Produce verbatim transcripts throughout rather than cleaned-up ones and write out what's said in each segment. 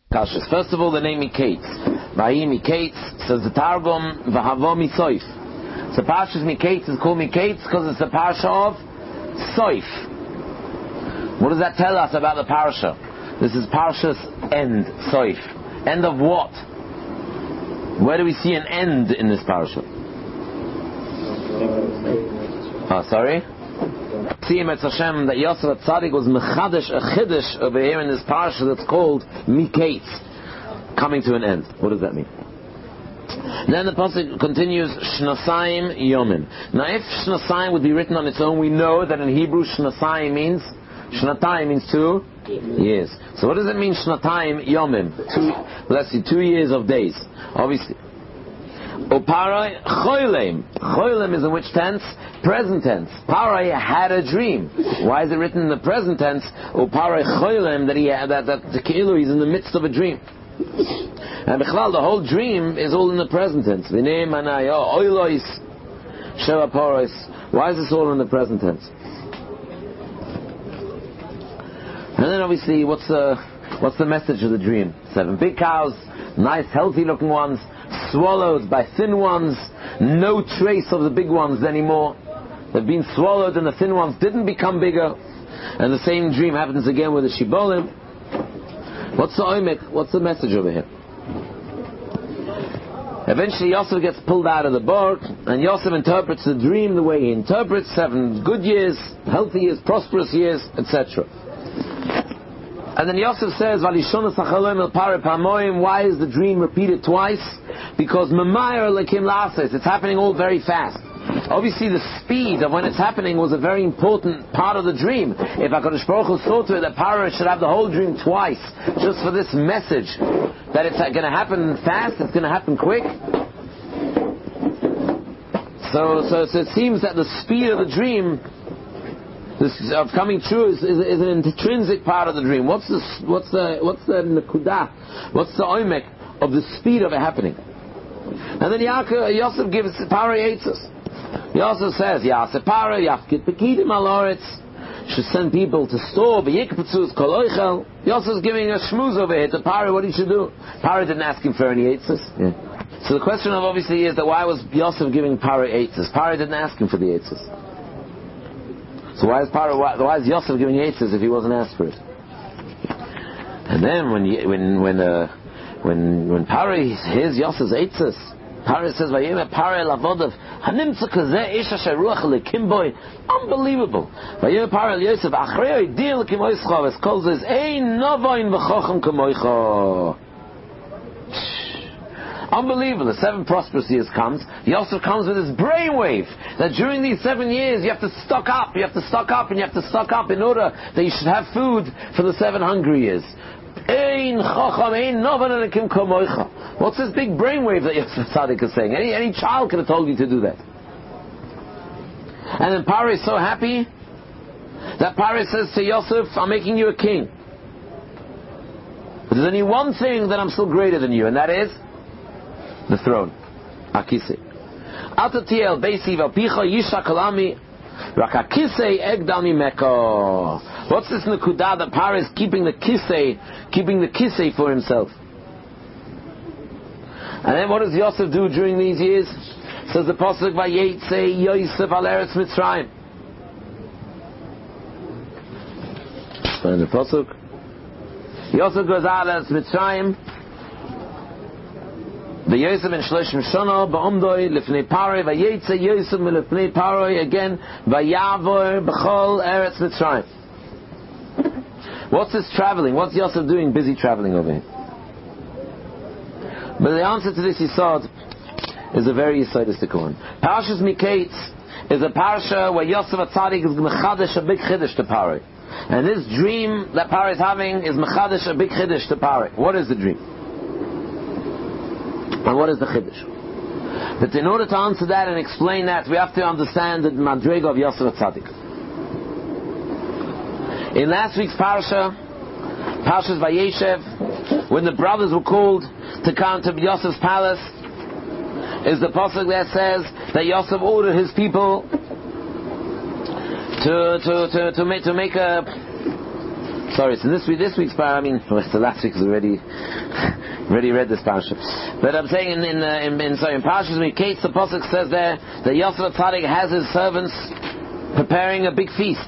Kashas. First of all, the name Miketz. Vayi Miketz says the Targum V'havo Misoif. So Parshas Miketz is called Miketz because it's the parsha of Soif. What does that tell us about the parsha? This is Parshas end, Soif. End of what? Where do we see an end in this parsha? Oh, sorry? See him at Hashem that Yosef Atzadik was Mechadesh a Chiddush over here in this parsha that's called Miketz, coming to an end. What does that mean? Then the pasuk continues Shnasayim Yomim. Now if Shnasayim would be written on its own, we know that in Hebrew Shnasayim means Shnatayim means two years. So what does it mean Shnatayim Yomim? Two, let's see, two years of days. Obviously. Uparai Choylem. Choylem is in which tense? Present tense. Parai had a dream. Why is it written in the present tense? Uparai Choylem, that he had, that that the Keilu, he's in the midst of a dream. And Bichlal, the whole dream is all in the present tense. V'nei manai oilois sheva parais. Why is this all in the present tense? And then obviously, what's the what's the message of the dream? Seven big cows, nice, healthy-looking ones, swallowed by thin ones. No trace of the big ones anymore. They've been swallowed, and the thin ones didn't become bigger. And the same dream happens again with the shibolim. What's the oimek? What's the message over here? Eventually Yosef gets pulled out of the boat, and Yosef interprets the dream the way he interprets: seven good years, healthy years, prosperous years, et cetera. And then Yosef says, why is the dream repeated twice? Because it's happening all very fast. Obviously the speed of when it's happening was a very important part of the dream. If HaKadosh Baruch Hu saw to it that Paro should have the whole dream twice, just for this message, that it's going to happen fast, it's going to happen quick. So, so, so it seems that the speed of the dream, this of coming true, is, is, is an intrinsic part of the dream. What's the what's the what's the nekudah? What's the oimek of the speed of it happening? And then Yaakov, Yosef gives Paro Eitzos. Yosef says, Yasef Paro Yafkid Pekidim Aloretz should send people to store B'yikpetzus Kol Oichel. Yosef's giving a shmooze over here to Paro what he should do. Paro didn't ask him for any Eitzos. Yeah. So the question of obviously is that why was Yosef giving Paro Eitzos? Paro didn't ask him for the Eitzos. So why is Paro, why, why is Yosef giving Eitzos if he wasn't asked for it? And then when when when uh, when when Paro hears Yosef's Eitzos, Paro says, "Vayim Paro lavodav hanimtza kazeh ish asher ruach lekimboy." Unbelievable. Vayim Paro Yosef achrei idil kimoischa v'skol zez ein novayin v'chochem kamoicha. Unbelievable. The seven prosperous years comes. Yosef comes with his brainwave that during these seven years you have to stock up, you have to stock up, and you have to stock up in order that you should have food for the seven hungry years. What's this big brainwave that Yosef Tzaddik is saying? Any, any child could have told you to do that. And then Paro is so happy that Paro says to Yosef, I'm making you a king. But there's only one thing that I'm still greater than you, and that is the throne. Akise. Atatiel beisi v'alpicha yisha kalami rak akise egdami meko. What's this nekudah that Paro is keeping the kisei, keeping the kisei for himself? And then what does Yosef do during these years? Says the pasuk vayetze Yosef al eretz Mitzrayim. Find the pasuk. Yosef goes out of Mitzrayim. V'Yosef ben Shloshim Shana ba'omdoi lifnei Paro v'yetze Yosef milifnei Paro again v'yavor b'chol eretz Mitzrayim. What's this traveling? What's Yosef doing? Busy traveling over here. But the answer to this Yisod is a very Yisodistic one. Parshas Miketz is a parsha where Yosef Atzadik is mechadesh a big chiddush to Paro, and this dream that Paro is having is mechadesh a big chiddush to Paro. What is the dream? And what is the chiddush? But in order to answer that and explain that, we have to understand the madrega of Yosef Atzadik. In last week's parsha, Parshas Vayeshev, when the brothers were called to come to Yosef's palace, is the pasuk that says that Yosef ordered his people to to to to make to make a Sorry, so this week, this week's parasha. I mean, well, the last week is already, already read this parasha. But I'm saying in in uh, in, in sorry in Parashas Miketz, the pasuk says there that Yosef Tzaddik has his servants preparing a big feast.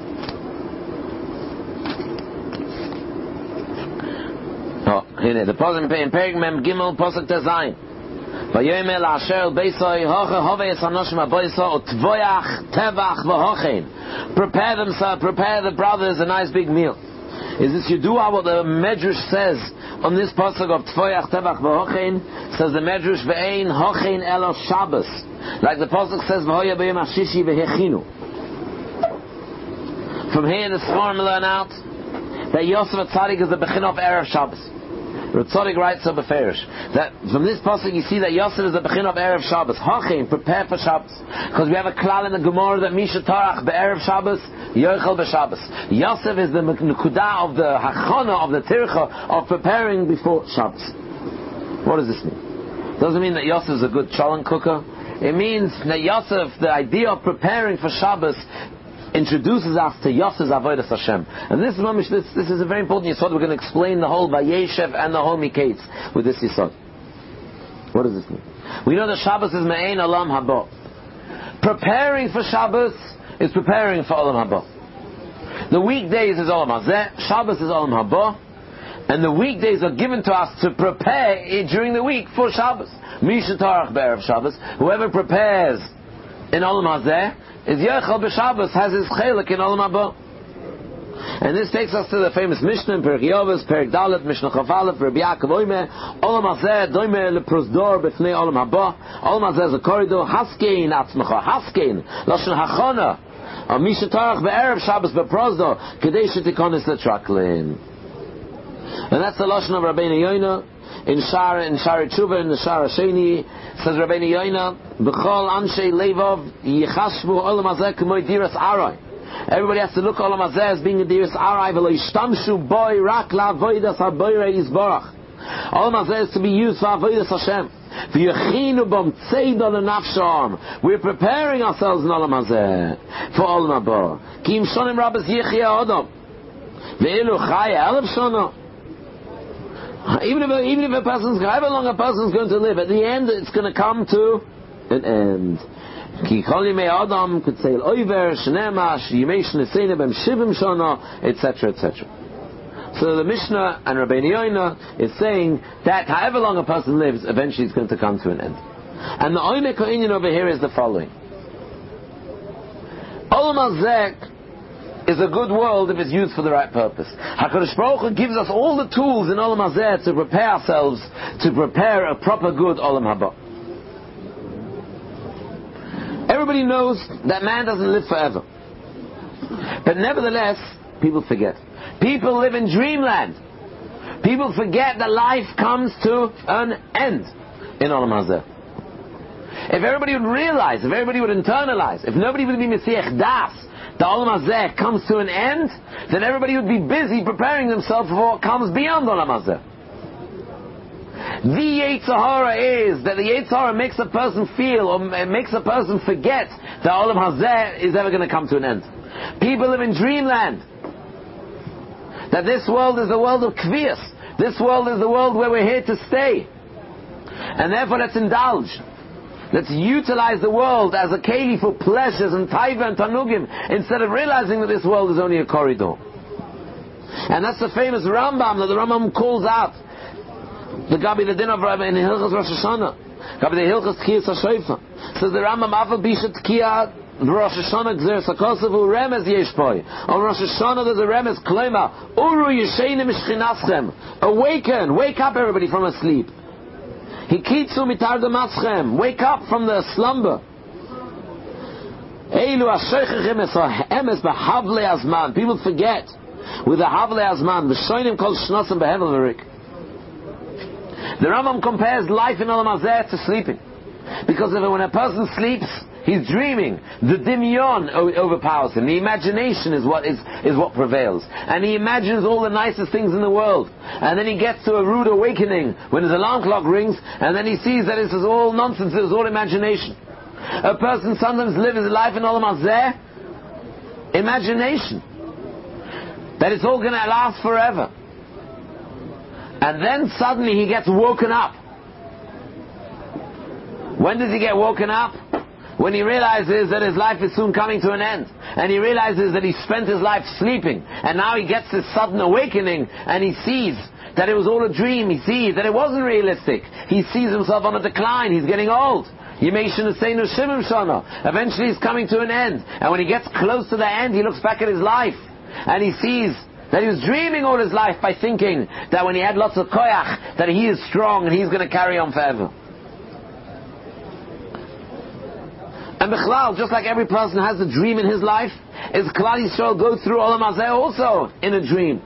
Oh, here the pasuk in Perek Mem Gimel pasuk Tezayin. Vayomer la'asher beisoi hoche hoveis hanoshim aboiso utvoyach tevach v'hochein. Prepare themselves, prepare the brothers a nice big meal. Is this Yedua what the Medrash says on this pasuk of tvoyach tevach v'hochein? Says the Medrash ve'ein hochein elo Shabbos. Like the pasuk says v'hoya b'yom hashishi v'hechinu. From here the Sforim learn out that Yosef Tzaddik is the Bechin of Erev Shabbos. Ritzodik writes so beferish that from this pasuk you see that Yosef is the Bechin of Erev Shabbos. Hachin, prepare for Shabbos. Because we have a klal in the Gemara that Misha Tarach be'erev Shabbos, Yochel b'Shabbos. Yosef is the Nekudah of the Hachana, of the Tircha, of preparing before Shabbos. What does this mean? Doesn't mean that Yosef is a good cholent cooker. It means that Yosef, the idea of preparing for Shabbos, introduces us to Yosef's Avodas Hashem. And this is this, this is a very important yisod. We're going to explain the whole Vayeshev and the whole Miketz with this yisod. What does this mean? We know that Shabbos is Me'ein Olam Haba. Preparing for Shabbos is preparing for Olam Haba. The weekdays is Olam Hazeh, Shabbos is Olam Haba, and the weekdays are given to us to prepare it during the week for Shabbos. Misha Tarach Be'erev Shabbos. Whoever prepares in Olam Hazeh is Yechel b'Shabbos, has his chelik in Olam Haba. And this takes us to the famous Mishnah in Perek Yovos, Perek Dalet, Mishnah Chavalef, Rabbi Yaakov Oime, Olam Hazeh, Doime leprosdor b'fnei Olam Haba. Olam Hazeh is a corridor, Haskein atzmecha, Haskein, Lashon Hachana, a Misha Tarach be'erev Shabbos beprosdor, Kedei shetikonis letraklin. And that's the Lashon of Rabbeinu Yoina. In Shar in Shar Tshuva in the Shar Sheni says Rabbeinu Yoina b'chol anshe levov yichashvu olam hazeh k'moy diras aray. Everybody has to look olam hazeh as being a diras aray v'lo yishtamshu boy rak la'avodas haboyrei yisborach. Olam hazeh is to be used for avodas Hashem. V'yachinu bom tzeidah lenafsham. We're preparing ourselves in olam hazeh for olam haba. Ki im shonim rabbis yichya adam ve'ilu chaya elef shana. Even if, even if a person's, however long a person's going to live, at the end it's going to come to an end. Ki choli mei adam could say oiver shnema shimesh nesene bem shivim shana, et cetera, et cetera. So the Mishnah and Rabbeinu Yoina is saying that however long a person lives, eventually it's going to come to an end. And the oimek ha'inyan over here is the following: Olam hazeh is a good world if it's used for the right purpose. HaKadosh Baruch Hu gives us all the tools in Olam Hazeh to prepare ourselves to prepare a proper good Olam Haba. Everybody knows that man doesn't live forever. But nevertheless, people forget. People live in dreamland. People forget that life comes to an end in Olam Hazeh. If everybody would realize, if everybody would internalize, if nobody would be Mesiach Das, the Olam Hazeh comes to an end, then everybody would be busy preparing themselves for what comes beyond Olam Hazeh. The Yetzer Hara is that the Yetzer Hara makes a person feel, or makes a person forget that Olam Hazeh is ever going to come to an end. People live in dreamland. That this world is the world of Kvias. This world is the world where we're here to stay. And therefore let's indulge. Let's utilize the world as a keli for pleasures and taiva and tanugim, instead of realizing that this world is only a corridor. And that's the famous Rambam that the Rambam calls out. The Gabi the Din of Rabbi in Hilchas Rosh Hashanah. Gabi the Hilchas Tkiyas HaShoifa. Says the Rambam, Afal Bisha Tkiyah Rosh Hashanah Gzer Sakosavu Remez Yeshpoi. On Rosh Hashanah there's a Remez Klema. Uru Yesheinim Shchinaschem. Awaken, wake up everybody from a sleep. Hikitzu mitar demaschem. Wake up from the slumber. Eilu asheichechem es emes b'havle azman. People forget with the havle azman. The shoinim called shnosam behevel v'rik. The Rambam compares life in Olam Hazeh to sleeping, because if when a person sleeps, he's dreaming. The dimyon overpowers him. The imagination is what is, is what prevails. And he imagines all the nicest things in the world. And then he gets to a rude awakening when his alarm clock rings, and then he sees that this is all nonsense, this is all imagination. A person sometimes lives his life in Olam Hazeh, imagination. that it's all going to last forever. And then suddenly he gets woken up. When does he get woken up? When he realizes that his life is soon coming to an end. And he realizes that he spent his life sleeping. And now he gets this sudden awakening and he sees that it was all a dream. He sees that it wasn't realistic. He sees himself on a decline. He's getting old. Eventually he's coming to an end. And when he gets close to the end, he looks back at his life. And he sees that he was dreaming all his life by thinking that when he had lots of koyach, that he is strong and he's going to carry on forever. And Bichlal, just like every person has a dream in his life, is Klal Yisrael go through Olam Hazeh also in a dream.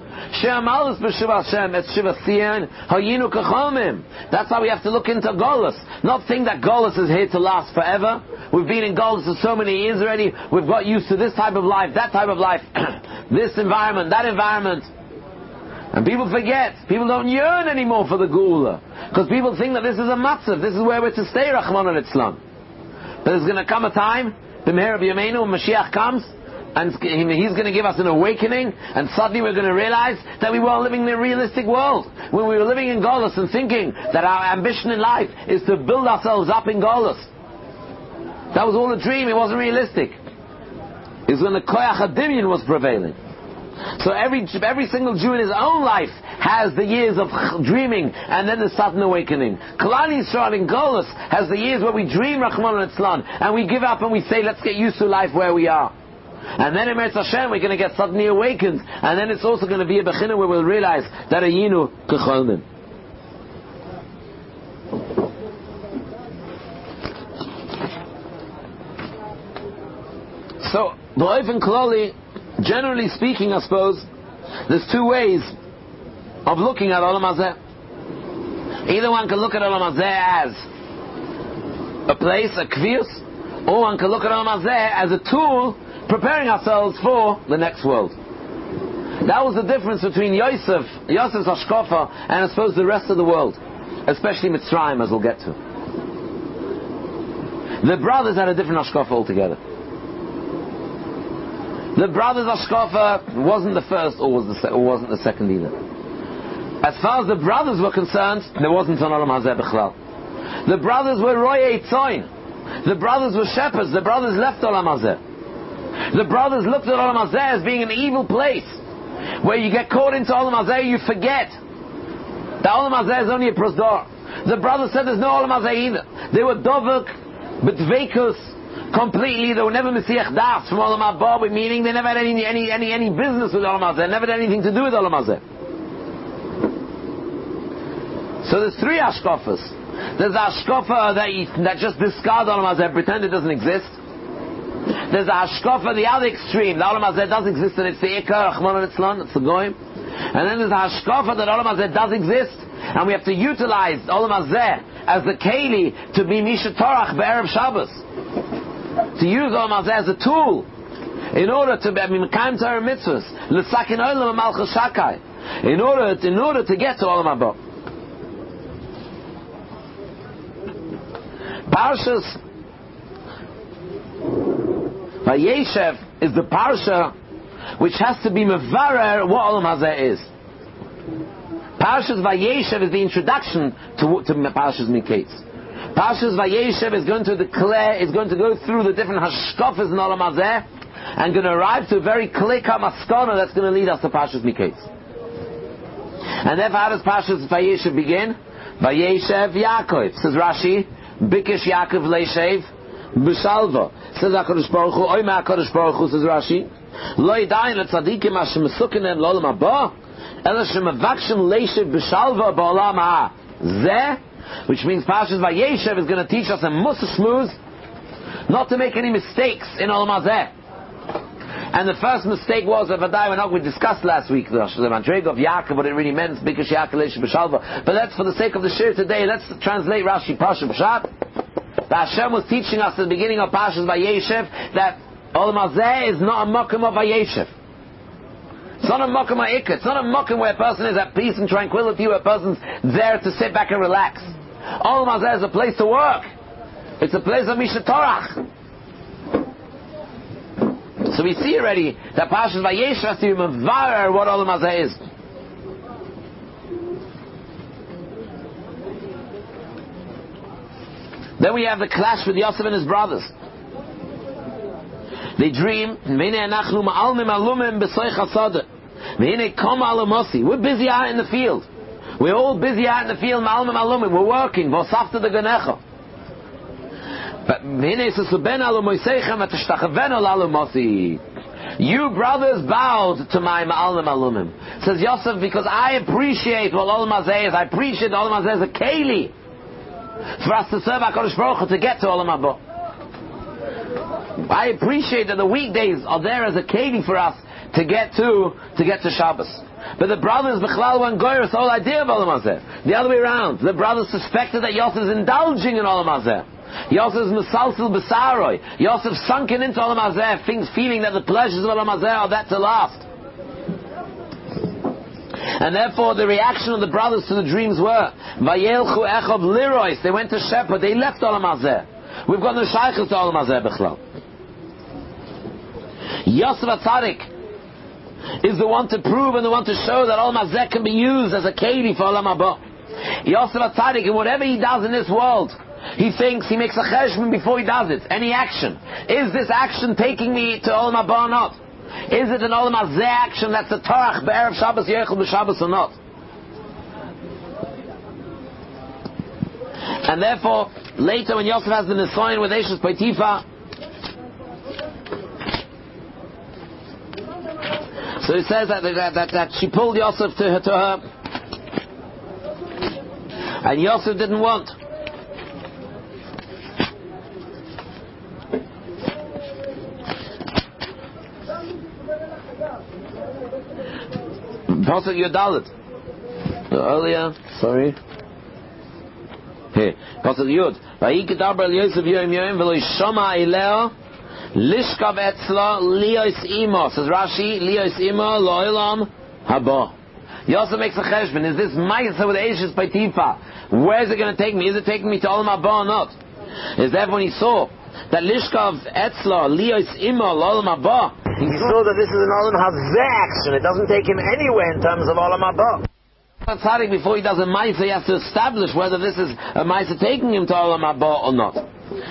That's how we have to look into Golus. Not think that Golus is here to last forever. We've been in Golus for so many years already. We've got used to this type of life, that type of life, this environment, that environment. And people forget. People don't yearn anymore for the Geula. Because people think that this is a matzav. This is where we're to stay, Rahman al-Islam. But there's going to come a time, B'meher B'yameinu, when Mashiach comes, and he's going to give us an awakening, and suddenly we're going to realize that we weren't living in a realistic world. When we were living in Golus and thinking that our ambition in life is to build ourselves up in Golus. That was all a dream, it wasn't realistic. It was when the Koyach HaDimyon was prevailing. So every every single Jew in his own life has the years of dreaming and then the sudden awakening. Klal Yisrael in Golus has the years where we dream Rahman al-Islam and we give up and we say, let's get used to life where we are. And then in Eretz Hashem we're going to get suddenly awakened, and then it's also going to be a Bechina where we'll realize that Ayinu Kecholmin. So, B'ofen Klali, generally speaking, I suppose, there's two ways of looking at Olam Hazeh. Either one can look at Olam Hazeh as a place, a kvius, or one can look at Olam Hazeh as a tool preparing ourselves for the next world. That was the difference between Yosef, Yosef's Hashkafa, and I suppose the rest of the world, especially Mitzrayim, as we'll get to. The brothers had a different Hashkafa altogether. The brothers' Hashkafa wasn't the first or, was the se- or wasn't the second either. As far as the brothers were concerned, there wasn't an Olam Hazeh B'chlal. The brothers were Royei Tzoin. The brothers were shepherds. The brothers left Olam Hazeh. The brothers looked at Olam Hazeh as being an evil place, where you get caught into Olam Hazeh, you forget that Olam Hazeh is only a prosdor. The brothers said there's no Olam Hazeh either. They were dovuk, betveikus, completely. They were never Mesiach Das from Olam Haba, meaning they never had any any any any business with Olam Hazeh, never had anything to do with Olam Hazeh. So there's three Hashkafas. There's the Hashkafa that, you, that just discard Olam Hazeh, pretend it doesn't exist. There's a Hashkafa, the other extreme. The Olam Hazeh does exist, and it's the Ikar, Rahman al-Islam, it's the Goyim. And then there's a Hashkafa that Olam Hazeh does exist, and we have to utilize Olam Hazeh as the Keli to be Misha Torach Be'erev Shabbos. To use Olam Hazeh as a tool in order to be Mekayim Torah Mitzvahs, L'sakin Olam Malchus Shakai, in order in order to get to Olam Haba. Parshas Vayeshev is the parsha which has to be mevarer what Olam Hazeh is. Parshas Vayeshev is the introduction to, to Parshas Miketz. Parshas Vayeshev is going to declare, is going to go through the different hashkafas in Olam Hazeh and going to arrive to a very clear maskana that's going to lead us to Parshas Miketz. And therefore, how does Parshas Vayeshev begin? Vayeshev Yaakov, says Rashi, Bikish Yaakov Leishev B'Shalva. Says HaKadosh Baruch Hu, Oy HaKadosh Baruch Hu, says Rashi, Lo Yidayin L'Tzadikim Hashem Mesukinen L'Olam Haba, Ela Shemavakshim Leishev B'Shalva Ba'olam HaZeh, which means Parshas Vayeshev is going to teach us a Musa Shmuz not to make any mistakes in Olam Hazeh. And the first mistake was, if Adai we discussed last week, the Madreg of Yaakov, what it really meant, Bikish Yaakov Leishev B'Shalva. But let's, for the sake of the shir today, let's translate Rashi Parsha B'Shat. That Hashem was teaching us at the beginning of Parshas Vayeshev that Olam Hazeh is not a makom of Vayeshev. It's not a makom ha'ikah. It's not a makom where a person is at peace and tranquility, where a person's there to sit back and relax. Olam Hazeh is a place to work. It's a place of Misha Torach. So we see already that Parshas Vayesh has to be mevarer what Olam Hazeh is. Then we have the clash with Yosef and his brothers. They dream, we're busy out in the field. We're all busy out in the field, we're working. But you brothers bowed to my Ma'almim Alumim. Says Yosef, because I appreciate what Olam Hazeh is. I appreciate Olam Hazeh as a keli for us to serve HaKadosh Baruch Hu to get to Olam Haba. I appreciate that the weekdays are there as a keli for us to get to to get to Shabbos. But the brothers Bechlal and Goyres, the whole idea of Olam Hazeh. The other way around. The brothers suspected that Yosef is indulging in Olam Hazeh. Yosef is Mesalsil B'Saroi. Yosef sunken into Olam Hazeh, things feeling that the pleasures of Olam Hazeh are that to last. And therefore the reaction of the brothers to the dreams were Vayelchu Echov Lirois. They went to shepherd, they left Olam Hazeh. We've got no shaykhs to Olam Hazeh Bechlal. Yosef HaTzadik is the one to prove and the one to show that Olam Hazeh can be used as a keli for Olam Haba. Yosef HaTzadik, in whatever he does in this world, he thinks, he makes a cheshbon before he does it. Any action. Is this action taking me to Olam Haba or not? Is it an Olam Hazeh action that's a Torach Be'erev Shabbos Yechel B'Shabbos or not? And therefore, later when Yosef has the Nisayon with Eshes Potiphar, so he says that, that, that, that she pulled Yosef to her, to her, and Yosef didn't want. Pasuk Yudalit. Earlier, sorry. Here, Pasuk Yud. Vayikedaber el Yosef Yoim Yoim v'lo yishama ileo lishkav etzla liyos imo. Says Rashi, liyos imo lo'ilam haba. Yosef makes a cheshbon. Is this ma'isa with Eshes Potiphar? Where is it going to take me? Is it taking me to Olam Haba or not? Is that when he saw that lishkav etzla liyos imo lo'ilam haba? He saw that this is an Olam Hazeh action. It doesn't take him anywhere in terms of Olam Haba. Tzaddik, before he does a Maisa, he has to establish whether this is a Maisa taking him to Olam Haba or not.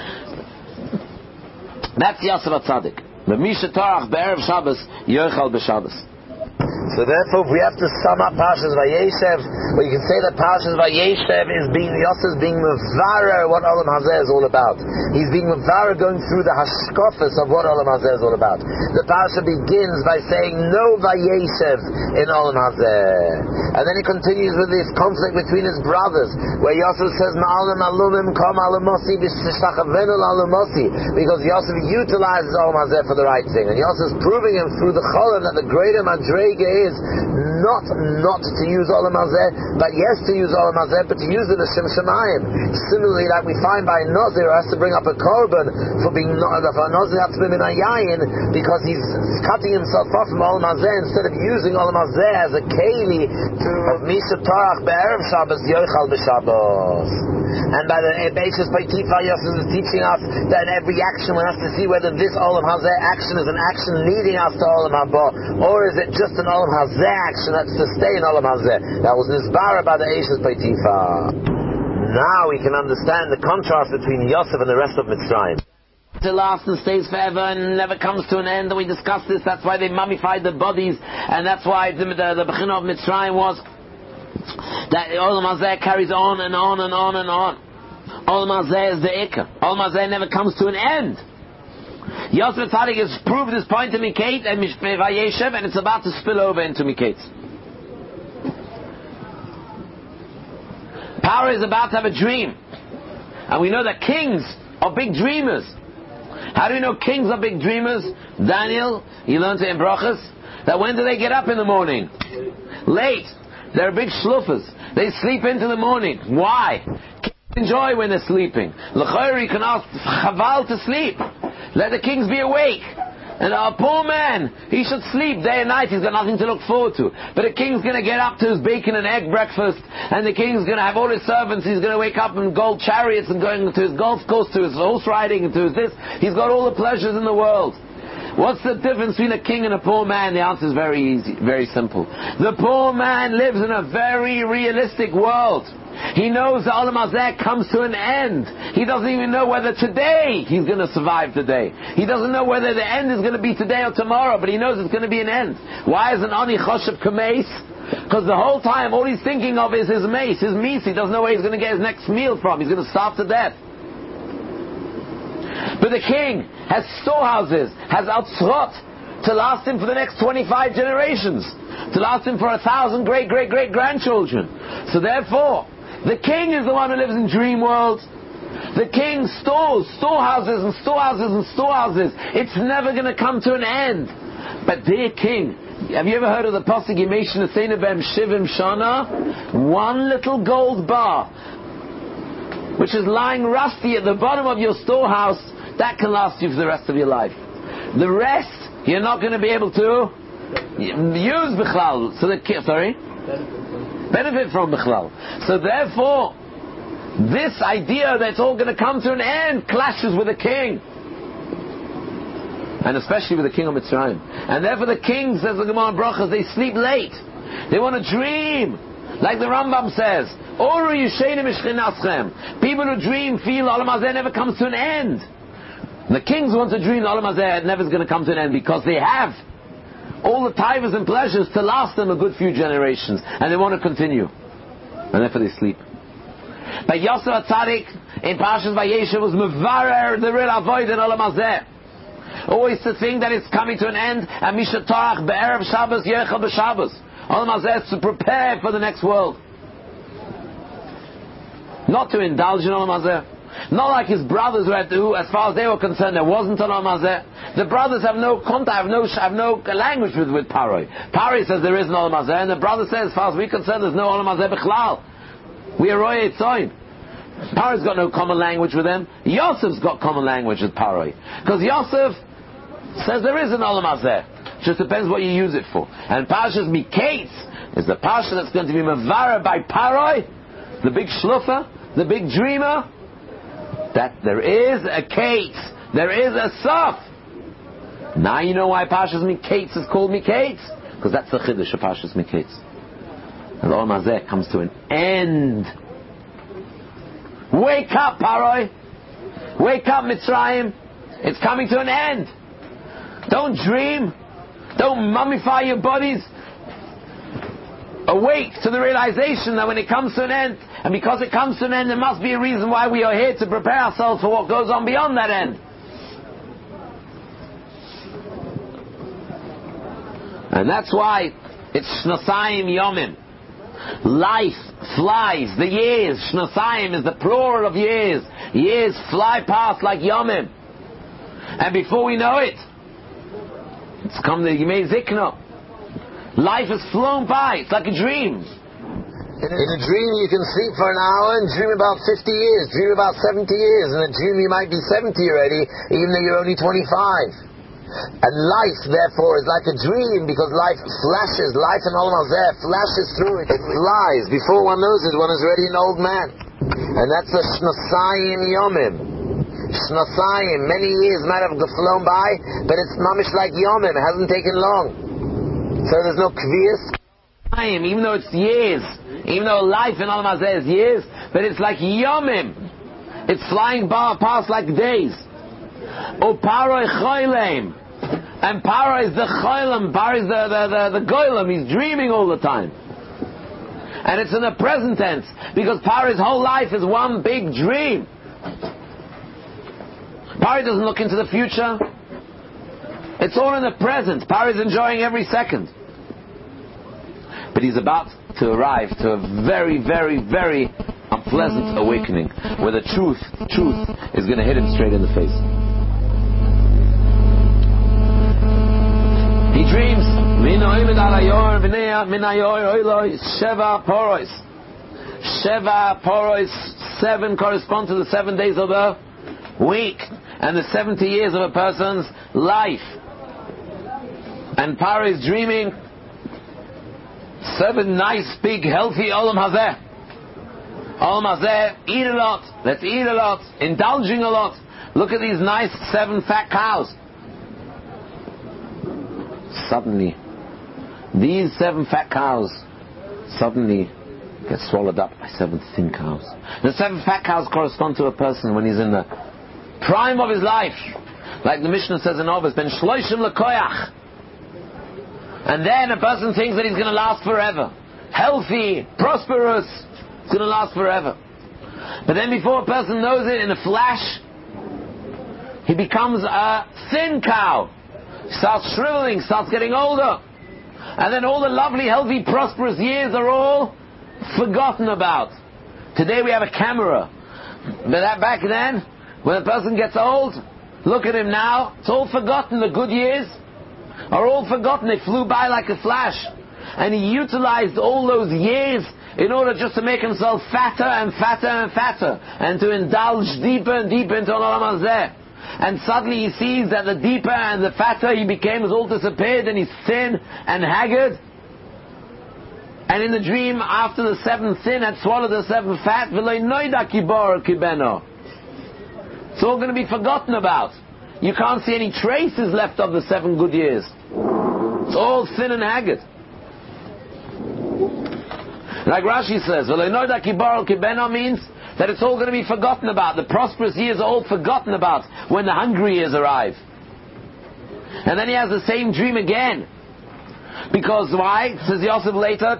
That's Yosef HaTzadik. The Misha Torach Be'erev Shabbos, Yochel B'Shabbos. So therefore, if we have to sum up Parshas Vayeshev, well, you can say that Parshas Vayeshev is being, Yosef is being mevarer what Olam Hazeh is all about. He's being mevarer going through the hashkofas of what Olam Hazeh is all about. The Parsha begins by saying, no Vayeshev in Olam Hazeh. And then it continues with this conflict between his brothers, where Yosef says, Ma'alim alumim kom alamosi b'shtachavenu alamosi, because Yosef utilizes Olam Hazeh for the right thing. And Yosef is proving him through the cholim that the greater madrega is not not to use Olam Hazeh, but yes to use Olam Hazeh, but to use it as Shem Shemayim. Similarly, like we find by a Nazir who has to bring up a korban for being not, for a Nazir has to be in a yayin because he's cutting himself off from Olam Hazeh instead of using Olam Hazeh as a keli to Misha Torach Be'erev Shabbos Yochal B'Shabbos. And by the basis by Potiphar, Yosef is teaching us that in every action one has to see whether this Olam Hazeh action is an action leading us to Olam Haba, or is it just an Olam Hazeh action that's to stay in Olam Hazeh. That was Nizbara by the Eshes Potiphar. Now we can understand the contrast between Yosef and the rest of Mitzrayim. It lasts and stays forever and never comes to an end, and we discussed this. That's why they mummified the bodies, and that's why the, the, the Bechina of Mitzrayim was that Olam Hazeh carries on and on and on and on. Olam Hazeh is the Ikka. Olam Hazeh never comes to an end. Yosef HaTzadik has proved his point to Mikate and Vayeshev, and it's about to spill over into Mikate. Power is about to have a dream. And we know that kings are big dreamers. How do we know kings are big dreamers? Daniel, you learned it in Brachas, that when do they get up in the morning? Late. They're big shluffers. They sleep into the morning. Why? Kings enjoy when they're sleeping. L'chayr, you can ask Chaval to sleep. Let the kings be awake. And a poor man, he should sleep day and night. He's got nothing to look forward to. But the king's going to get up to his bacon and egg breakfast, and the king's going to have all his servants. He's going to wake up in gold chariots and going to his golf course, to his horse riding, and to his this. He's got all the pleasures in the world. What's the difference between a king and a poor man? The answer is very easy, very simple. The poor man lives in a very realistic world. He knows the Olam Hazeh comes to an end. He doesn't even know whether today he's going to survive today. He doesn't know whether the end is going to be today or tomorrow, but he knows it's going to be an end. Why is an Ani Choshev Kameis? Because the whole time all he's thinking of is his mace, his meat. He doesn't know where he's going to get his next meal from. He's going to starve to death. But the king has storehouses, has altzrot to last him for the next twenty-five generations, to last him for a thousand great, great, great grandchildren. So therefore, the king is the one who lives in dream world. The king stores storehouses and storehouses and storehouses. It's never going to come to an end. But dear king, have you ever heard of the pasuk Yemei Shneseinu B'hem Shivim Shana? One little gold bar, which is lying rusty at the bottom of your storehouse, that can last you for the rest of your life. The rest, you're not going to be able to use Bichlal. So the sorry? Benefit from Bichlal. So therefore, this idea that it's all going to come to an end clashes with the king. And especially with the king of Mitzrayim. And therefore the king, says the Gemara Brachas, they sleep late. They want to dream. Like the Rambam says, people who dream feel Olam Hazeh never comes to an end. The kings want to dream Olam Hazeh never is going to come to an end because they have all the tivas and pleasures to last them a good few generations, and they want to continue, and therefore they sleep. But Yosef HaTzadik in Parshas Vayeshev was mevarer the real avoid in Olam Hazeh. Always to think that it's coming to an end, and Misha Torach be'erev Shabbos yechel b'Shabbos. Olam Hazeh is to prepare for the next world, not to indulge in Olam Hazeh. Not like his brothers who, had, who, as far as they were concerned, there wasn't an Olam Hazeh. The brothers have no contact, have no, have no language with, with Paroi. Paroi says there is no Olam Hazeh, and the brother says, as far as we're concerned, there's no Olam Hazeh b'chlal. We are Roy Etzoin. Paroi's got no common language with them. Yosef's got common language with Paroi. Because Yosef says there is an Olam Hazeh. Just depends what you use it for. And Parshas Miketz is the Parsha that's going to be Mavara by Paroi, the big shlufa, the big dreamer, that there is a Kates, there is a Sof. Now you know why Parshas Miketz is called Miketz? Because that's the Chiddush of Parshas Miketz. And the Olam Hazeh comes to an end. Wake up, Paroi! Wake up, Mitzrayim! It's coming to an end! Don't dream! Don't mummify your bodies! Awake to the realization that when it comes to an end, and because it comes to an end, there must be a reason why we are here to prepare ourselves for what goes on beyond that end. And that's why it's Shnasayim Yomim. Life flies, the years. Shnasayim is the plural of years. Years fly past like Yomim. And before we know it, it's come the Yemei Zikna. Life has flown by. It's like a dream. In a dream you can sleep for an hour and dream about fifty years, dream about seventy years. In a dream you might be seventy already, even though you're only twenty-five. And life, therefore, is like a dream because life flashes. Life in Olam Hazeh flashes through it. It flies. Before one knows it, one is already an old man. And that's the Shnasayim Yomim. Shnasayim, many years might have flown by, but it's mamish like Yomim. It hasn't taken long. So there's no kvias. Even though it's years, even though life in Olam Hazeh is years, but it's like Yomim. It's flying by, past like days. O Paroi Choylem. And Paroi is the Choylem. Paroi is the, the, the, the Goylem. He's dreaming all the time. And it's in the present tense, because Paroi's whole life is one big dream. Paroi doesn't look into the future. It's all in the present. Paroi is enjoying every second. But he's about to arrive to a very, very, very unpleasant awakening, where the truth, truth is going to hit him straight in the face. He dreams, Sheva Poros. Sheva Poros, seven correspond to the seven days of the week, and the seventy years of a person's life. And Paroi is dreaming seven nice, big, healthy Olam Hazeh. Olam Hazeh, eat a lot, let's eat a lot, indulging a lot. Look at these nice seven fat cows. suddenly, these seven fat cows suddenly get swallowed up by seven thin cows. The seven fat cows correspond to a person when he's in the prime of his life. Like the Mishnah says in Ovos, Ben Shloishim Lekoyach. And then a person thinks that he's going to last forever. Healthy, prosperous, it's going to last forever. But then before a person knows it, in a flash, he becomes a thin cow. He starts shriveling, starts getting older. And then all the lovely, healthy, prosperous years are all forgotten about. Today we have a camera. But that back then, when a person gets old, look at him now, it's all forgotten. The good years are all forgotten. They flew by like a flash. And he utilized all those years in order just to make himself fatter and fatter and fatter, and to indulge deeper and deeper into Olam Hazeh. And suddenly he sees that the deeper and the fatter he became has all disappeared, and he's thin and haggard. And in the dream, after the seven thin had swallowed the seven fat, it's all going to be forgotten about. You can't see any traces left of the seven good years. It's all thin and haggard. Like Rashi says, means that it's all going to be forgotten about. The prosperous years are all forgotten about when the hungry years arrive. And then he has the same dream again. Because why? Says Yosef later,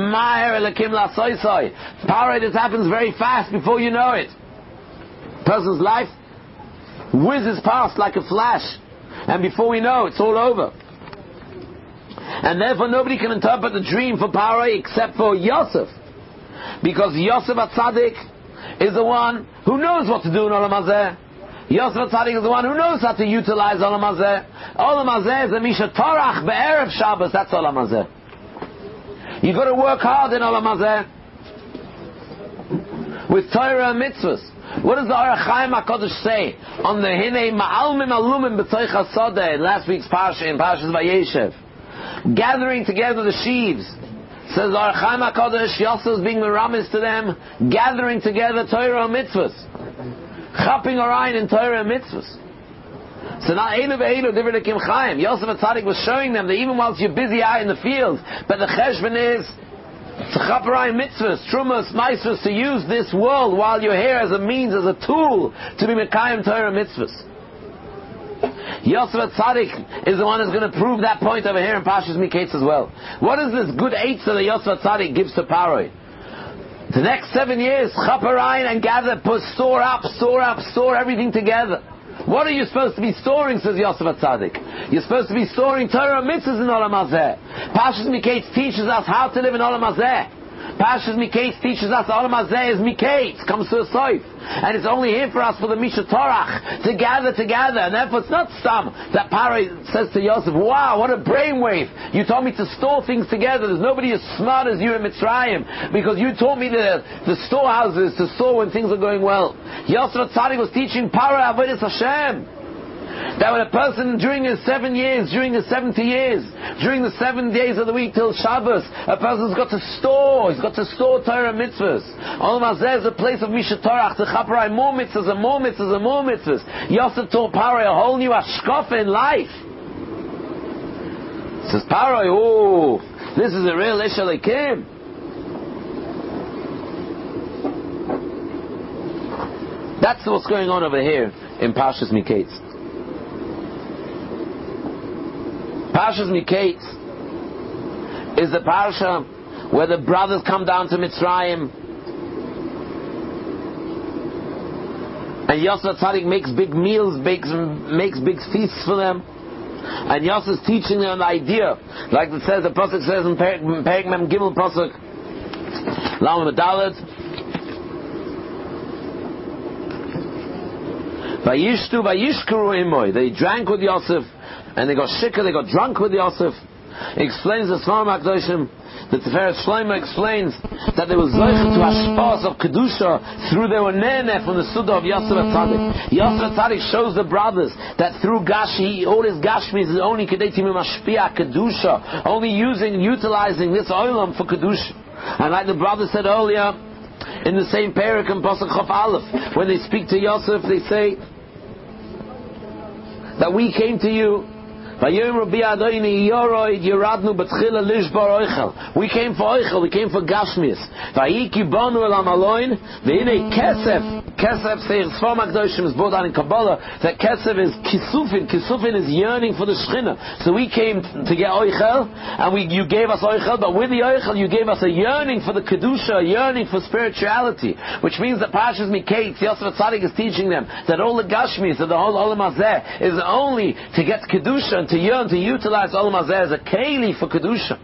power, this happens very fast before you know it. Person's life whizzes past like a flash, and before we know, it's all over. And therefore nobody can interpret the dream for Paro except for Yosef, because Yosef HaTzadik is the one who knows what to do in Olam Hazeh. Yosef HaTzadik is the one who knows how to utilize Olam Hazeh. Olam Hazeh is a Misha Torach Be'erev Shabbos. That's Olam Hazeh. You got to work hard in Olam Hazeh with Torah and mitzvahs. What does the Orach Chaim HaKadosh say on the Hinei Ma'almim Alumim B'Toich HaSodeh in last week's Parsha, in Parshas Vayeshev? Gathering together the sheaves. Says the Orach Chaim HaKadosh, Yosef is being meramis to them, gathering together Torah and mitzvahs. Chapping Orayin in Torah and mitzvahs. So now Eilu Ve'eilu Divrei Kim Chaim. Yosef HaTzadik was showing them that even whilst you're busy out in the field, but the cheshbon is to chap Orayin mitzvahs, trumas, maisvahs, to use this world while you're here as a means, as a tool to be Mekayim Torah mitzvahs. Yosef HaTzadik is the one who's going to prove that point over here in Parshas Miketz as well. What is this good eitzah that Yosef HaTzadik gives to Paroi? The next seven years, chap Orayin and gather, put, store up, store up, store everything together. What are you supposed to be storing, says Yosef HaTzadik? You're supposed to be storing Torah mitzvahs in Olam Hazeh. Parshas Miketz teaches us how to live in Olam Hazeh. Parshas Miketz teaches us Olam Hazeh is Miketz, comes to a soif. And it's only here for us for the Misha Torach to gather together. And therefore it's not some that Paro says to Yosef, wow, what a brainwave. You told me to store things together. There's nobody as smart as you in Mitzrayim, because you taught me the, the storehouses to store when things are going well. Yosef HaTzadik was teaching Paro Avodas Hashem. That when a person during his seven years, during his seventy years, during the seven days of the week till Shabbos, a person's got to store, he's got to store Torah mitzvahs. Olam Hazeh is a place of Misha Torach, to chaparai more mitzvahs and more mitzvahs and more mitzvahs. Yosef taught Paroi a whole new hashkafa in life. Says Paroi, oh, this is a real Ish Elokim. That's what's going on over here in Parshas Miketz. Parshas Miketz is the parsha where the brothers come down to Mitzrayim, and Yosef HaTzadik makes big meals, makes, makes big feasts for them, and Yosef is teaching them the idea, like it says, the Pasuk says in Perek Mem Gimel Pasuk Lamed Medaled, Vayishtu Vayishkaru Imoy. They drank with Yosef, and they got shikah, they got drunk with Yosef. He explains the Sfarim HaKadoshim, the Tiferet Shlomo explains that there was zoicha to hashpas of Kedusha through their oneneh from the Suda of Yosef HaTzadik. Yosef HaTzadik shows the brothers that through Gashi, all his Gashmis is only Kedei Timim Mashpia Kedusha, only using, utilizing this oilam for Kedusha. And like the brother said earlier, in the same parak in Pasuk Chof Aleph, when they speak to Yosef, they say that we came to you We came for Oichel, we came for Gashmis. Kesef says Sfar Magdoshim is brought down in Kabbalah that Kesef is Kisufin. Kisufin is yearning for the Shechina. So we came to get Oichel, and we you gave us Oichel, but with the Oichel you gave us a yearning for the Kedusha, a yearning for spirituality, which means that Parshas Miketz, Yosef Atzadik is teaching them that all the Gashmis, that the whole Olam Hazeh is only to get Kedusha and to yearn, to utilize Olam Hazeh as a Keli for Kedusha.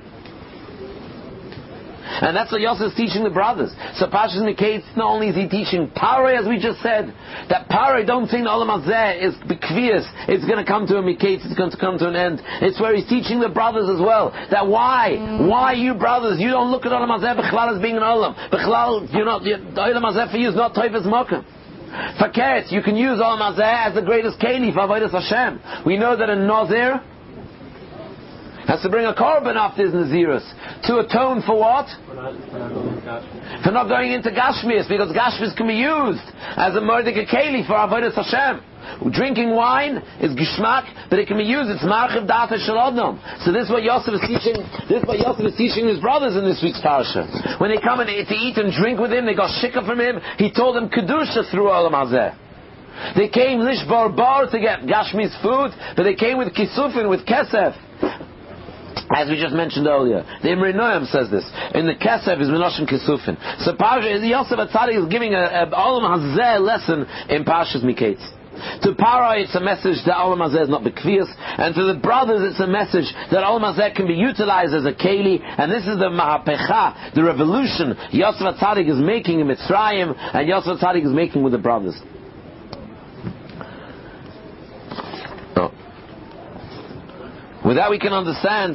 And that's what Yosef is teaching the brothers. So Parshas Miketz, not only is he teaching Paroi, as we just said, that Paroi don't think the Olam Hazeh is B'kvias, it's going to come to a Miketz, it's going to come to an end. It's where he's teaching the brothers as well, that why, why you brothers, you don't look at Olam Hazeh B'chlal as being an Olam. B'chlal, you know, the Olam Hazeh for you is not Toivas Mokum. For Keretz, you can use Olam Hazeh as the greatest Keli for Avodas Hashem. We know that a Nazir has to bring a korban after his Nazirus to atone for what? For not going into Gashmis, because Gashmis can be used as a Mordecai Keli for Avodas Hashem. Drinking wine is Gishmak, but it can be used, it's Marchiv Data Shalodnom. So this is what Yosef is teaching, this is what Yosef is teaching his brothers in this week's parasha. When they come in to eat and drink with him, they got shikha from him, he told them Kedusha through Olam Hazeh. They came Lish Bar Bar to get Gashmi's food, but they came with Kisufin, with Kesef. As we just mentioned earlier, the Imrei Noam says this. In the Kesef is Menoshim Kisufin. So Parshas Yosef Atzadik is giving a, a Olam Hazeh lesson in Parshas Miketz. To Paroi it's a message that Olam Hazeh is not B'kvias, and to the brothers it's a message that Olam Hazeh can be utilized as a Keli, and this is the Mahapecha, the revolution Yosef Atzadik is making in Mitzrayim, and Yosef Atzadik is making with the brothers. Oh. With that we can understand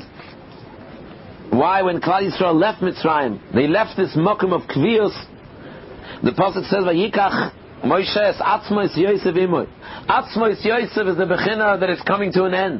why when Klal Yisrael left Mitzrayim, they left this mokum of Kvios. The Pasuk says, Vayikach Moshe es Atzmos Yosef imoy. Atzmos Yosef is the Bechina that is coming to an end.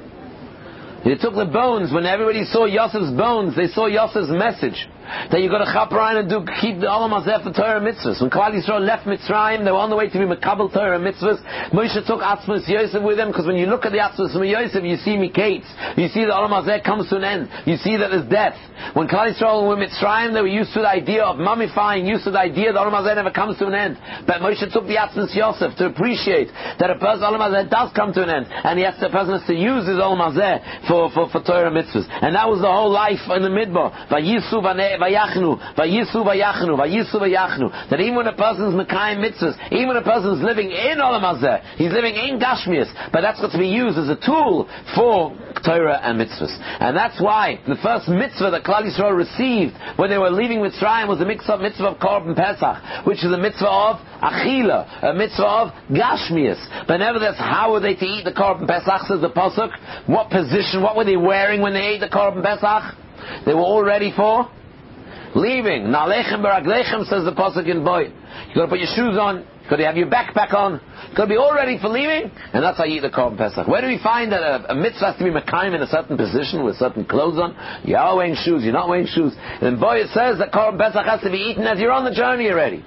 They took the bones. When everybody saw Yosef's bones, they saw Yosef's message that you got to chaperein and do keep the Olam Hazeh for Torah mitzvahs. When Klal Yisrael left Mitzrayim, they were on the way to be Mekabel Torah mitzvahs. Moshe took Atzmos Yosef with them, because when you look at the Atzmos Yosef, you see Miketz. You see the Olam Hazeh comes to an end. You see that there's death. When Klal Yisrael were Mitzrayim, they were used to the idea of mummifying, used to the idea that Olam Hazeh never comes to an end. But Moshe took the Atzmos Yosef to appreciate that a person Olam Hazeh does come to an end, and he has to, a person has to use his Olam Hazeh for, for, for Torah mitzvahs. And that was the whole life in the Midbar. Vayisu vayachnu, vayisu vayachnu, vayisu vayachnu. That even when a person's Mekayim mitzvahs, even when a person's living in Olam Hazeh, he's living in Gashmias, but that's got to be used as a tool for Torah and mitzvahs. And that's why the first mitzvah that Klal Yisrael received when they were leaving Mitzrayim was the mitzvah, mitzvah of Korban Pesach, which is a mitzvah of Achila, a mitzvah of Gashmias. But nevertheless, how were they to eat the Korban Pesach, says the Pasuk? What position, what were they wearing when they ate the Korban Pesach? They were all ready for leaving. Nalechem baraglechem, says the Pasuk in Boy. You got to put your shoes on, you got to have your backpack on, you got to be all ready for leaving, and that's how you eat the Korban Pesach. Where do we find that a, a mitzvah has to be mekayim in a certain position with certain clothes on? You are wearing shoes, you're not wearing shoes. And Boy, it says that Korban Pesach has to be eaten as you're on the journey already.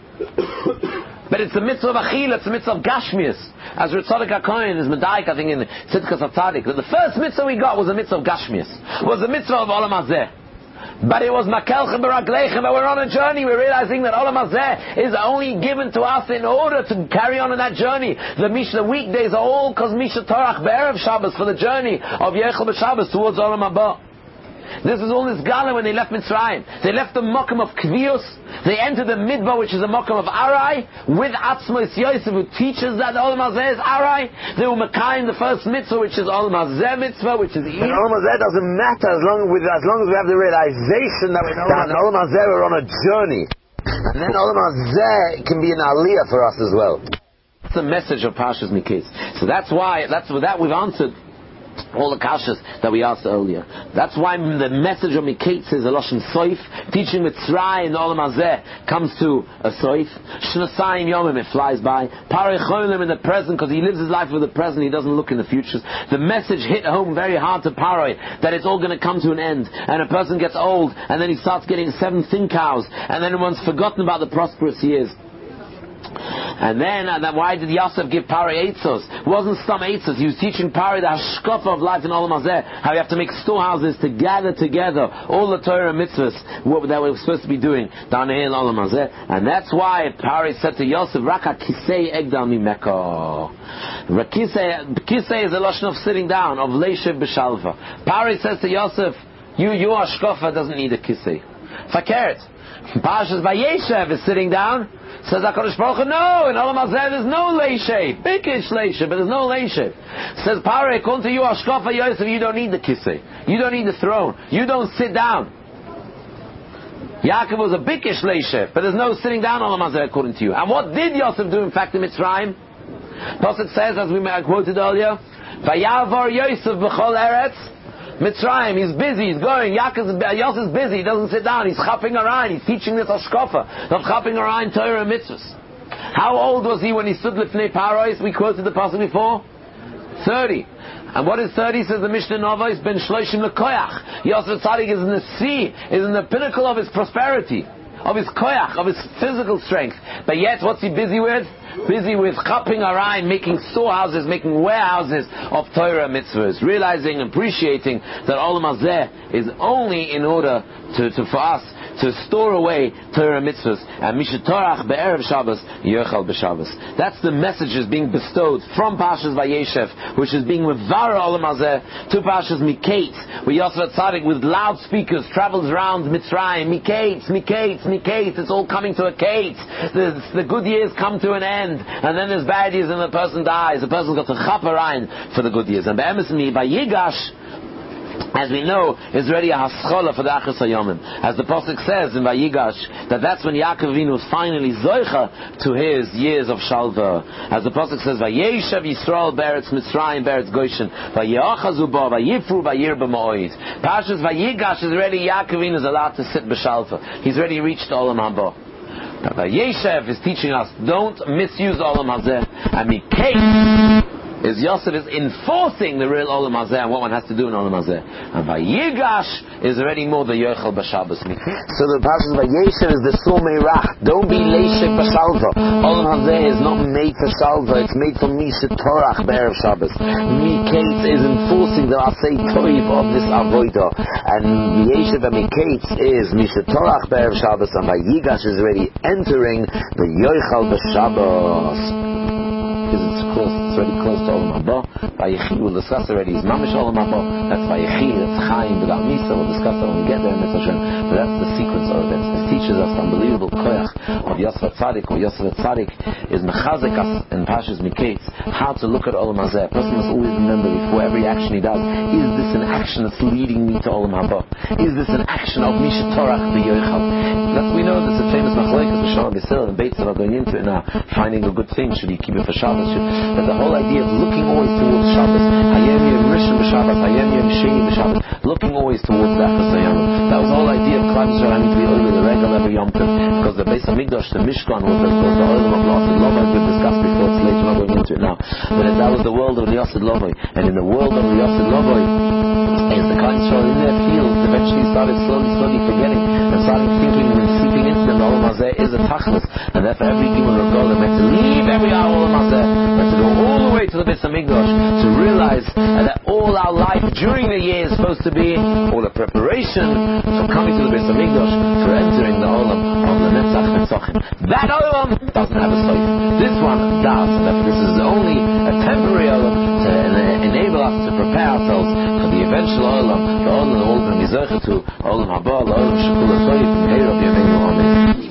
But it's a mitzvah of achila, it's a mitzvah of gashmias. As Ritzadik HaKohen is Medaik, I think in Tzidkas HaTzadik, that the first mitzvah we got was a mitzvah of gashmias. Was a mitzvah of Olam Hazeh. But it was makelchem baraglechem, but we're on a journey, we're realizing that Olam Hazeh is only given to us in order to carry on in that journey. The Mishnah weekdays are all because Mishnah Torach Be'erev Shabbos for the journey of Yechel B'Shabbos towards Olam Haba. This is all this gala when they left Mitzrayim. They left the mokum of Kvios. They entered the Midbar, which is a mokum of Arai, with Atzmos Yosef, who teaches that Olam Hazeh is Arai. They were Mekayim the first mitzvah, which is Olam Hazeh mitzvah, which is Eid. And Olam Hazeh doesn't matter as long, with, as long as we have the realization that we know that Olam Hazeh we're on a journey. And then Olam Hazeh can be an aliyah for us as well. That's the message of Parshas Miketz. So that's why, that's with that we've answered all the kashas that we asked earlier. That's why the message of Miketz is a Lashon Soif. Teaching Mitzray and Olam Hazeh comes to a Soif. Shnasayim Yomim, it flies by. Parei Cholim in the present, because he lives his life with the present, he doesn't look in the future. The message hit home very hard to Paroi, that it's all going to come to an end. And a person gets old, and then he starts getting seven thin cows, and then one's forgotten about the prosperous years. And then, and then why did Yosef give Pari Eitzos? It wasn't some Eitzos. He was teaching Pari the hashkafa of life in Olam Hazeh, how you have to make storehouses to gather together all the Torah mitzvahs that we were supposed to be doing down here in Olam Hazeh. And that's why Pari said to Yosef, Raka kisei egdal mimeko. Kisei is a lotion of sitting down, of leishev b'shalva. Pari says to Yosef, you, your hashkafa doesn't need a kisei. Fakert. Parshas Vayeshev is sitting down. Says HaKadosh Baruch Hu, no, in Olam Hazeh there's no leishev. Bikish leishev, but there's no leishev. Says Pari, according to you, hashkafa Yosef, you don't need the kisei. You don't need the throne. You don't sit down. Yaakov was a bikish leishev, but there's no sitting down Olam Hazeh according to you. And what did Yosef do in fact in Mitzrayim? Pasuk says, as we quoted earlier, Vayavor Yosef b'chol eretz Mitzrayim. He's busy, he's going. Yosef's busy, he doesn't sit down, he's chapping around, he's teaching this hashkafa of chapping around Torah and mitzvahs. How old was he when he stood lifnei Paros? We quoted the pasuk before. thirty. And what is thirty? Says the Mishnah Nova, is ben shloshim lekoyach. Yosef Tzaddik is in the sea, is in the pinnacle of his prosperity, of his koyach, of his physical strength. But yet, what's he busy with? Busy with chapping around, making storehouses, making warehouses of Torah mitzvahs, realizing and appreciating that Olam Hazeh is only in order to, to for us to store away Torah mitzvahs. And Mishatorach be'erev Shabbos, Yochel b'Shabbos. That's the messages being bestowed from Parshas Vayeshev, which is being Mevara Olam Hazeh, to Parshas Miketz, where Yosef Tzaddik with loudspeakers travels around Mitzrayim. Miketz, Miketz, Miketz. It's all coming to a Ketz. The, the good years come to an end, and then there's bad years, and the person dies. The person's got to chap around for the good years. And be'emes mi Vayigash, as we know, is already a haschola for the Achos Hayomim. As the Pasuk says in Vayigash, that that's when Yaakov Avinu was finally zoicha to his years of shalva. As the Pasuk says, Vayeshev Yisrael be'eretz Mitzrayim be'eretz Goshen, Vayeachazu bo, Vayifru vayir b'mo'oid. Parshas Vayigash is already Yaakov Avinu is allowed to sit b'shalva. He's already reached Olam Haba. Now Vayeshev is teaching us, don't misuse Olam Hazeh. And Miketz is Yosef is enforcing the real Olam Hazeh and what one has to do in Olam Hazeh. And Vayigash is already more the Yochel b'Shabbos. So the passage of Vayeshev is the Sumei Rach. Don't be leishek b'Shalva. Olam Hazeh is not made for Shalva. It's made for Misha Torach be'erev Shabbos. Miketz is enforcing the Asay Toiv of this Avodah. And Vayeshev and Miketz is Misha Torach be'erev Shabbos. And Vayigash is already entering the Yochel b'Shabbos. Because it's close, it's already close to Olam Haba. Vayechi, we'll discuss already, is Mamish Olam Haba. That's Vayechi, that's Chaim, B'Gal Misa, we'll discuss that when we get there, Mitzvah Hashem. But that's the sequence of events. This teaches us the unbelievable koyach of Yosef Tzaddik, or Yosef Tzaddik is Mechazek us in Parshas Miketz, how to look at Olam Hazeh. A person must always remember before every action he does, is this an action that's leading me to Olam Haba? Is this an action of Misha Torach b'Yochel? That's, we know there's a famous machlokes of Shimon B'Sil and Beitz that are going into it now, finding a good thing, should he keep it for Shabbos? But the whole idea of looking always towards Shabbos, Hayom Yom Rishon b'Shabbos, Hayom Yom Sheni b'Shabbos, looking always towards the Achos Hayom. That was the whole idea of Klal Yisrael having to be over the regular every Yom Tov, because the Beis Hamikdash, the Mishkan, was the, was the Olam of Yosef Lovoi. We've discussed before, it's late, we're not going into it now. But that was the world of Yosef Lovoi, and in the world of Yosef Lovoi, as the Klal Yisrael in their fields eventually started slowly, slowly forgetting, and started thinking and seeping into them, the Olam Hazeh is a tachlis, and therefore every Gimel Regolim had to leave every hour Olam Hazeh, had to go all the way to the Beis Hamikdash to realize that all our life during the year is supposed to be all the preparation for coming to the Beis Hamikdash, for entering the Olam of the Netzach Netzachim. That Olam doesn't have a soif. This one does. And therefore this is only a temporary Olam to enable us to prepare ourselves for the eventual Olam, the Olam that we're all going to be zeicher to, Olam Haba, the Olam Shekula Soif, and Hey Rabbi Yameinu Amen.